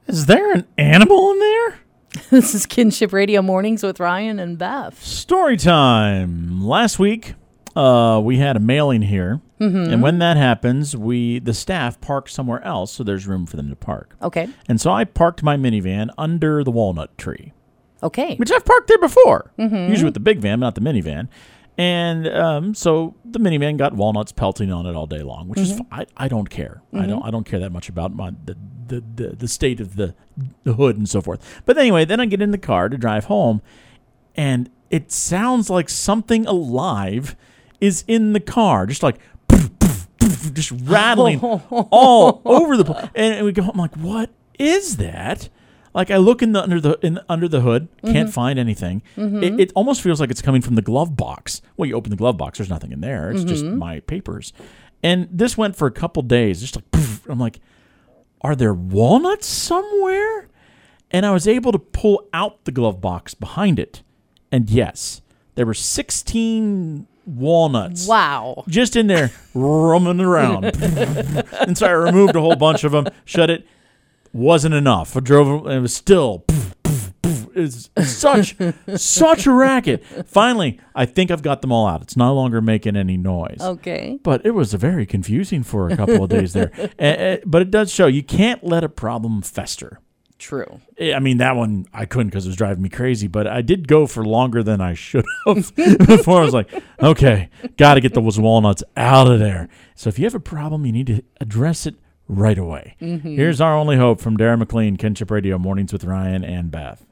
Is there an animal in there? This is Kinship Radio Mornings with Ryan and Beth. Story time. Last week, we had a mailing here, and when that happens, the staff park somewhere else, so there's room for them to park. Okay. And so I parked my minivan under the walnut tree. Okay. Which I've parked there before, usually with the big van, not the minivan. And so the minivan got walnuts pelting on it all day long, which is I don't care. I don't care that much about the state of the hood and so forth. But anyway, then I get in the car to drive home, and it sounds like something alive is in the car, just like just rattling all over the place. And we go, I'm like, what is that? Like I look under the hood, can't find anything. It almost feels like it's coming from the glove box. Well, you open the glove box, there's nothing in there. It's just my papers. And this went for a couple days, just like poof. I'm like, are there walnuts somewhere? And I was able to pull out the glove box behind it, and yes, there were 16 walnuts. Wow. Just in there, roaming around. And so I removed a whole bunch of them, shut it. Wasn't enough. I drove, and it was still it's such a racket. Finally, I think I've got them all out. It's no longer making any noise. Okay. But it was very confusing for a couple of days there. But it does show you can't let a problem fester. True. I mean, that one I couldn't because it was driving me crazy, but I did go for longer than I should have before I was like, okay, got to get those walnuts out of there. So if you have a problem, you need to address it right away. Here's our only hope from Darren McLean, Kinship Radio, Mornings with Ryan and Beth.